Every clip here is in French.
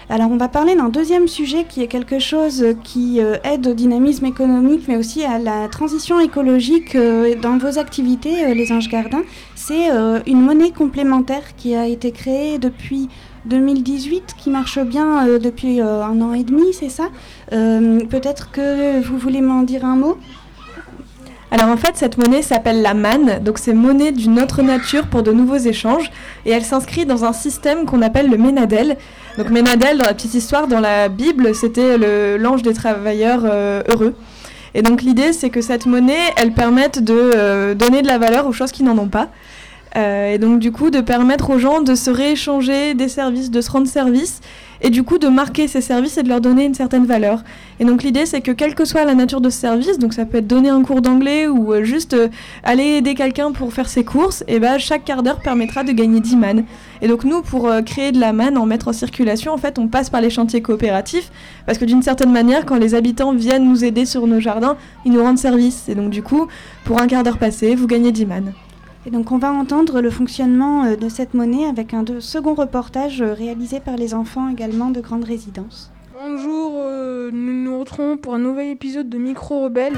Alors on va parler d'un deuxième sujet qui est quelque chose qui aide au dynamisme économique mais aussi à la transition écologique dans vos activités, les Anges Gardins. C'est une monnaie complémentaire qui a été créée depuis 2018, qui marche bien depuis 1 an et demi, c'est ça? Peut-être que vous voulez m'en dire un mot? Alors en fait, cette monnaie s'appelle la manne, donc c'est monnaie d'une autre nature pour de nouveaux échanges, et elle s'inscrit dans un système qu'on appelle le Ménadel. Donc Ménadel, dans la petite histoire, dans la Bible, c'était l'ange des travailleurs heureux. Et donc l'idée, c'est que cette monnaie, elle permette de donner de la valeur aux choses qui n'en ont pas. Et donc du coup, de permettre aux gens de se rééchanger des services, de se rendre service, et du coup de marquer ces services et de leur donner une certaine valeur. Et donc l'idée, c'est que quelle que soit la nature de ce service, donc ça peut être donner un cours d'anglais ou juste aller aider quelqu'un pour faire ses courses, et ben chaque quart d'heure permettra de gagner 10 mannes. Et donc nous, pour créer de la manne, en mettre en circulation, en fait, on passe par les chantiers coopératifs, parce que d'une certaine manière, quand les habitants viennent nous aider sur nos jardins, ils nous rendent service. Et donc du coup, pour un quart d'heure passé, vous gagnez 10 mannes. Et donc on va entendre le fonctionnement de cette monnaie avec un second reportage réalisé par les enfants également de Grande Résidence. Bonjour, nous nous retrouvons pour un nouvel épisode de Micro Rebelle.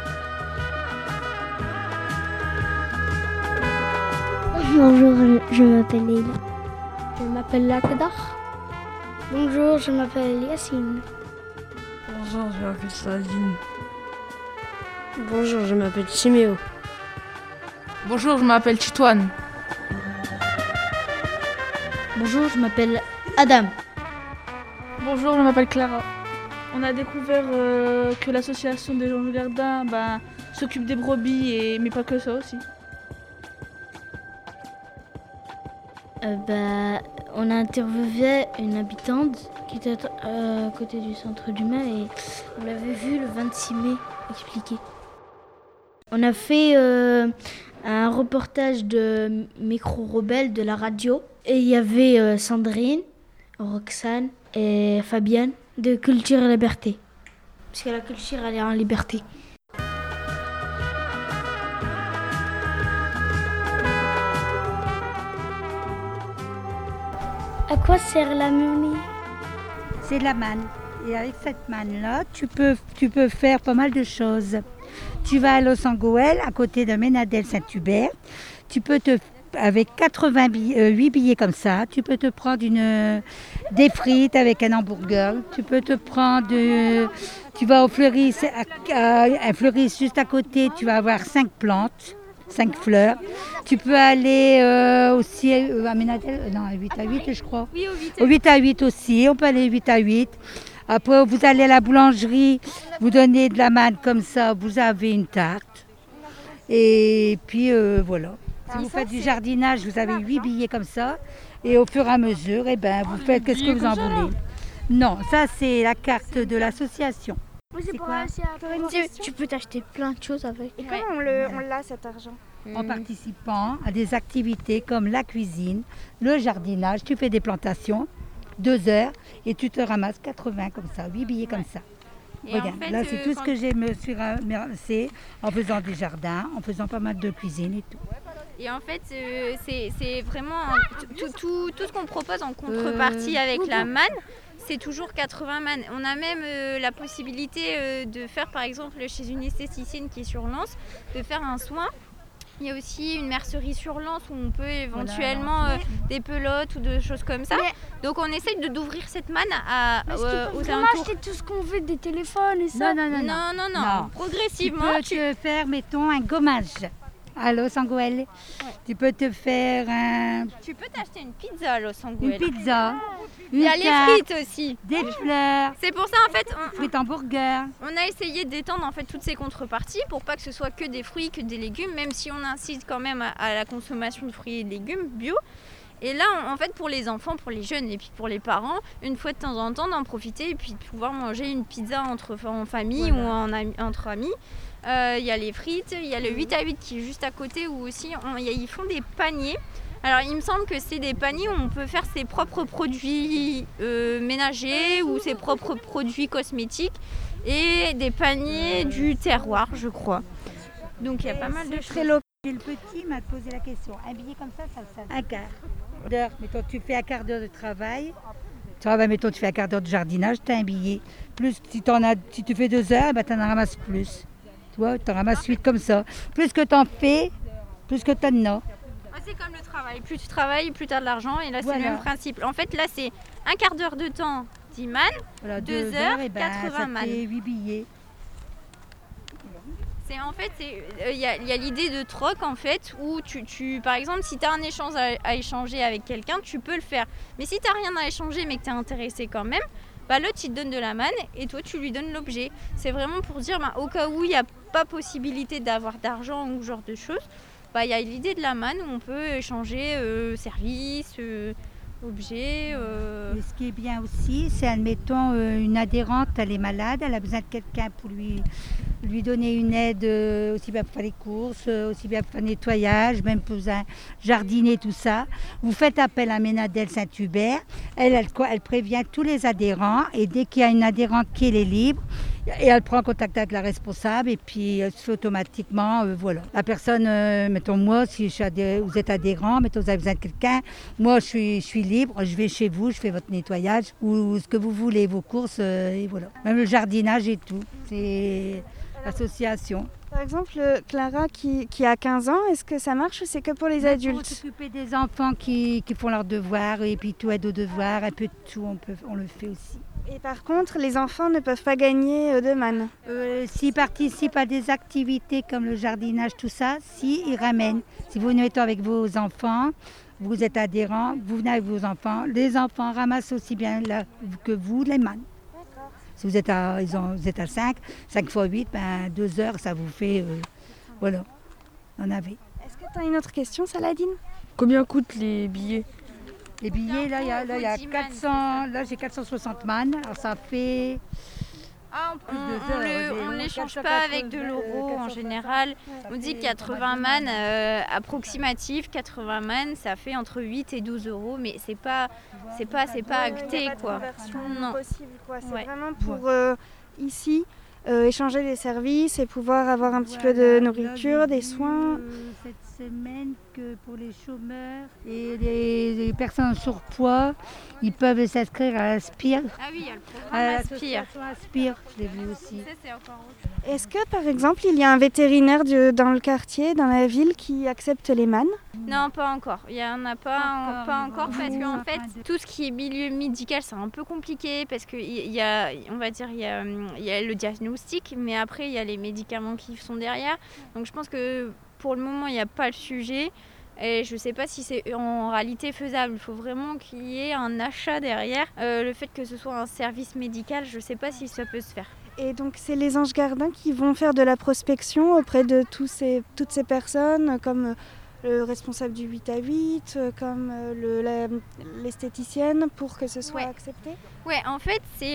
Bonjour, je m'appelle Leila. Je m'appelle Lakdar. Bonjour, je m'appelle Yacine. Bonjour, je m'appelle Saladine. Bonjour, je m'appelle Chiméo. Bonjour, je m'appelle Titouane. Bonjour, je m'appelle Adam. Bonjour, je m'appelle Clara. On a découvert que l'association des Anges Gardins s'occupe des brebis, mais pas que ça aussi. On a interviewé une habitante qui était à côté du centre du Mât et on l'avait vue le 26 mai expliquer. On a fait un reportage de Micro Rebelle de la radio. Et il y avait Sandrine, Roxane et Fabienne de Culture et Liberté. Parce que la culture, elle est en liberté. À quoi sert la monnaie? C'est de la manne. Et avec cette manne-là, tu peux faire pas mal de choses. Tu vas à Los Angeles, à côté de Ménadel Saint-Hubert. Tu peux avec 8 billets comme ça, tu peux te prendre des frites avec un hamburger. Tu peux te prendre, tu vas au fleuriste, un fleuriste juste à côté, tu vas avoir 5 plantes, 5 fleurs. Tu peux aller aussi à Ménadel, non, à 8 à 8 je crois. Oui, au 8 à 8 aussi, on peut aller 8 à 8. Après, vous allez à la boulangerie, vous donnez de la manne comme ça, vous avez une tarte. Et puis voilà. Si vous faites du jardinage, vous avez 8 billets comme ça. Et au fur et à mesure, vous faites ce que vous en voulez. Non, ça c'est la carte de l'association. Oui, c'est quoi? Tu peux t'acheter plein de choses avec. Et comment on l'a cet argent? En participant à des activités comme la cuisine, le jardinage, tu fais des plantations, 2 heures, et tu te ramasses 80 comme ça, 8 billets comme ça. Et regarde, en fait, là c'est tout ce que je me suis ramassé en faisant des jardins, en faisant pas mal de cuisine et tout. Et en fait, c'est vraiment tout ce qu'on propose en contrepartie avec la manne, c'est toujours 80 mannes. On a même la possibilité de faire, par exemple, chez une esthéticienne qui est sur Lens, de faire un soin. Il y a aussi une mercerie sur Lens où on peut éventuellement des pelotes ou des choses comme ça. Donc on essaye d'ouvrir cette manne aux alentours. Acheter tout ce qu'on veut, des téléphones et ça. Non. Progressivement. Tu peux te faire, mettons, un gommage à Los Angeles. Ouais. Tu peux te faire un... Tu peux t'acheter une pizza à Los Angeles. Une pizza. Il y a les frites aussi. Des fleurs. C'est pour ça en fait. Frites hamburger. On a essayé d'étendre en fait toutes ces contreparties pour pas que ce soit que des fruits, que des légumes, même si on incite quand même à la consommation de fruits et de légumes bio. Et là, en fait, pour les enfants, pour les jeunes et puis pour les parents, une fois de temps en temps, d'en profiter et puis de pouvoir manger une pizza en famille ou entre amis. Il y a les frites, il y a le 8 à 8 qui est juste à côté où aussi ils font des paniers. Alors il me semble que c'est des paniers où on peut faire ses propres produits ménagers ou ses propres produits cosmétiques et des paniers du terroir, je crois. Donc il y a pas mal de choses. Le petit m'a posé la question, un billet comme ça, un quart d'heure. Mais quand tu fais un quart d'heure de travail, Tu vois, mettons, tu fais un quart d'heure de jardinage, tu as un billet. Plus, si tu fais 2 heures, tu en ramasses plus. Tu vois, tu en ramasses 8 comme ça. Plus que tu en fais, plus que tu en as. C'est comme le travail. Plus tu travailles, plus tu as de l'argent. Et là, Voilà. c'est le même principe. En fait, là, c'est un quart d'heure de temps, 10 man. Voilà, 2 heures, et 80 man. Ça fait 8 billets. En fait, il y a l'idée de troc, en fait, où par exemple, si tu as un échange à échanger avec quelqu'un, tu peux le faire. Mais si tu n'as rien à échanger, mais que tu es intéressé quand même, l'autre, il te donne de la manne et toi, tu lui donnes l'objet. C'est vraiment pour dire, au cas où il n'y a pas possibilité d'avoir d'argent ou ce genre de choses, il y a l'idée de la manne où on peut échanger services, objets. Et ce qui est bien aussi, c'est, admettons, une adhérente, elle est malade, elle a besoin de quelqu'un pour lui donner une aide, aussi bien pour faire les courses, aussi bien pour faire le nettoyage, même pour jardiner, tout ça. Vous faites appel à Ménadel Saint-Hubert, elle prévient tous les adhérents et dès qu'il y a une adhérente qui est libre, et elle prend contact avec la responsable et puis elle se fait automatiquement, voilà. La personne, mettons moi, si vous êtes adhérent, mettons vous avez besoin de quelqu'un, moi je suis libre, je vais chez vous, je fais votre nettoyage ou ce que vous voulez, vos courses, et voilà. Même le jardinage et tout, c'est l'association. Par exemple, Clara qui a 15 ans, est-ce que ça marche ou c'est que pour les adultes? Pour s'occuper des enfants qui font leurs devoirs et puis tout aide aux devoirs, un peu de tout, on le fait aussi. Et par contre, les enfants ne peuvent pas gagner de manne. S'ils participent à des activités comme le jardinage, tout ça, ils ramènent. Si vous venez avec vos enfants, vous êtes adhérents, vous venez avec vos enfants, les enfants ramassent aussi bien là que vous les mannes. Si vous êtes à 5 fois 8, 2 heures, ça vous fait, voilà, on avait. Est-ce que tu as une autre question, Saladine? Combien coûtent les billets? Les billets, là, il y a 400, là j'ai 460 man, alors ça fait... on ne l'échange pas avec de l'euro en général. On dit 80 man approximatif, 80 man, ça fait entre 8 et 12 euros, mais c'est pas acté, quoi. Non. Possible, quoi. C'est vraiment pour ici échanger des services et pouvoir avoir un petit peu de nourriture, des soins. Cette semaine que pour les chômeurs et les personnes en surpoids, ils peuvent s'inscrire à Aspire. Ah oui, il y a le programme Aspire, je l'ai vu aussi. Ça, c'est encore autre chose. Est-ce que par exemple il y a un vétérinaire dans le quartier, dans la ville qui accepte les mannes? Non, pas encore. Il n'y en a pas encore parce qu'en fait, tout ce qui est milieu médical, c'est un peu compliqué parce qu'il y a le diagnostic, mais après, il y a les médicaments qui sont derrière. Donc je pense que pour le moment, il n'y a pas le sujet. Et je ne sais pas si c'est en réalité faisable. Il faut vraiment qu'il y ait un achat derrière. Le fait que ce soit un service médical, je ne sais pas si ça peut se faire. Et donc c'est les Anges Gardins qui vont faire de la prospection auprès de toutes ces personnes, comme le responsable du 8 à 8, comme l'esthéticienne, pour que ce soit accepté? Ouais, en fait, c'est...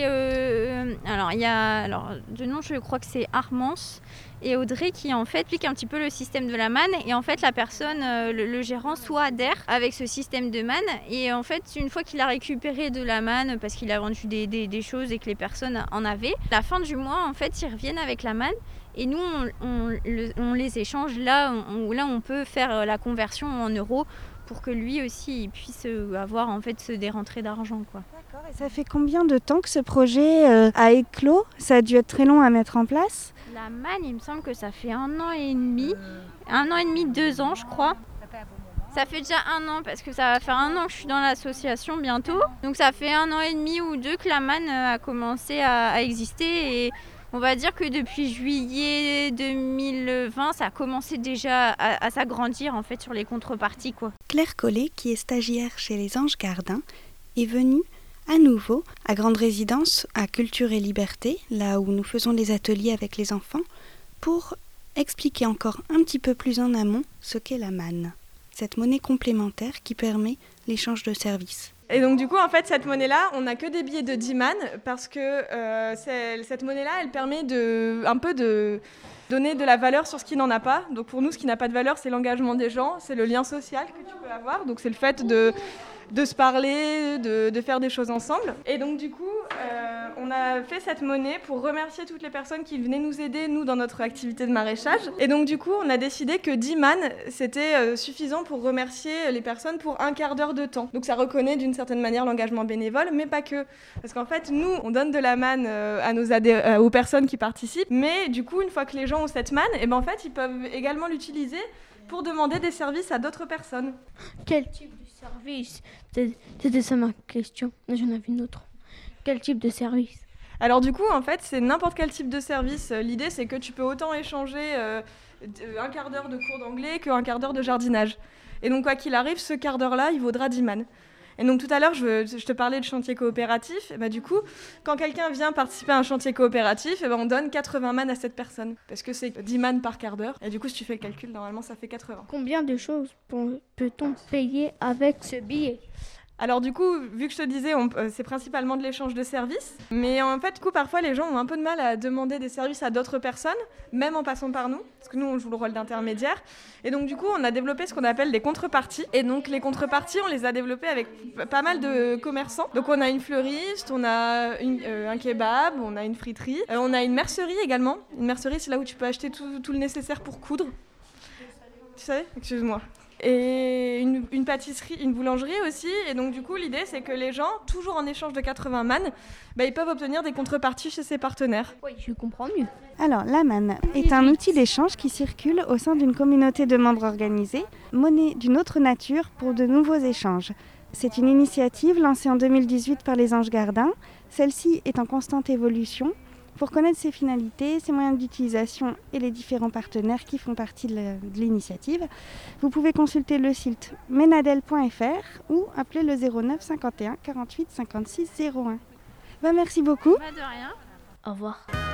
de nom, je crois que c'est Armance et Audrey qui, en fait, expliquent un petit peu le système de la manne. Et en fait, la personne, le gérant, soit adhère avec ce système de manne. Et en fait, une fois qu'il a récupéré de la manne, parce qu'il a vendu des choses et que les personnes en avaient, à la fin du mois, en fait, ils reviennent avec la manne. Et nous, on les échange là où on peut faire la conversion en euros pour que lui aussi il puisse avoir en fait des rentrées d'argent, quoi. D'accord. Et ça fait combien de temps que ce projet a éclos? Ça a dû être très long à mettre en place. La manne, il me semble que ça fait 1 an et demi. 1 an et demi, 2 ans, je crois. Ça fait déjà 1 an parce que ça va faire 1 an que je suis dans l'association bientôt. Donc ça fait 1 an et demi ou 2 que la manne a commencé à exister et on va dire que depuis juillet 2020, ça a commencé déjà à s'agrandir en fait sur les contreparties, quoi. Claire Collet, qui est stagiaire chez les Anges Gardins, est venue à nouveau à Grande Résidence à Culture et Liberté, là où nous faisons les ateliers avec les enfants, pour expliquer encore un petit peu plus en amont ce qu'est la manne, cette monnaie complémentaire qui permet l'échange de services. Et donc du coup, en fait, cette monnaie-là, on n'a que des billets de 10 man parce que cette monnaie-là, elle permet de donner de la valeur sur ce qui n'en a pas. Donc pour nous, ce qui n'a pas de valeur, c'est l'engagement des gens, c'est le lien social que tu peux avoir. Donc c'est le fait de se parler, de faire des choses ensemble. Et donc du coup, on a fait cette monnaie pour remercier toutes les personnes qui venaient nous aider, nous, dans notre activité de maraîchage. Et donc du coup, on a décidé que 10 man, c'était suffisant pour remercier les personnes pour un quart d'heure de temps. Donc ça reconnaît d'une certaine manière l'engagement bénévole, mais pas que. Parce qu'en fait, nous, on donne de la manne aux personnes qui participent, mais du coup, une fois que les gens ont cette manne, et ben en fait, ils peuvent également l'utiliser pour demander des services à d'autres personnes. Quel type de service ? C'était ça ma question. J'en avais une autre. Quel type de service ? Alors du coup, en fait, c'est n'importe quel type de service. L'idée, c'est que tu peux autant échanger un quart d'heure de cours d'anglais qu'un quart d'heure de jardinage. Et donc, quoi qu'il arrive, ce quart d'heure-là, il vaudra 10 man. Et donc tout à l'heure, je te parlais de chantier coopératif. Et bah, du coup, quand quelqu'un vient participer à un chantier coopératif, et bah, on donne 80 man à cette personne. Parce que c'est 10 man par quart d'heure. Et du coup, si tu fais le calcul, normalement, ça fait 80. Combien de choses peut-on payer avec ce billet ? Alors du coup, vu que je te disais, c'est principalement de l'échange de services. Mais en fait, du coup, parfois, les gens ont un peu de mal à demander des services à d'autres personnes, même en passant par nous, parce que nous, on joue le rôle d'intermédiaire. Et donc du coup, on a développé ce qu'on appelle des contreparties. Et donc les contreparties, on les a développées avec pas mal de commerçants. Donc on a une fleuriste, on a un kebab, on a une friterie, on a une mercerie également. Une mercerie, c'est là où tu peux acheter tout le nécessaire pour coudre. Tu sais ? Excuse-moi. Et une pâtisserie, une boulangerie aussi. Et donc du coup, l'idée, c'est que les gens, toujours en échange de 80 man, ils peuvent obtenir des contreparties chez ses partenaires. Oui, je comprends mieux. Alors, la manne est un outil d'échange qui circule au sein d'une communauté de membres organisés, monnaie d'une autre nature pour de nouveaux échanges. C'est une initiative lancée en 2018 par les Anges Gardins. Celle-ci est en constante évolution. Pour connaître ses finalités, ses moyens d'utilisation et les différents partenaires qui font partie de l'initiative, vous pouvez consulter le site menadel.fr ou appeler le 09 51 48 56 01. Merci beaucoup. De rien. Au revoir.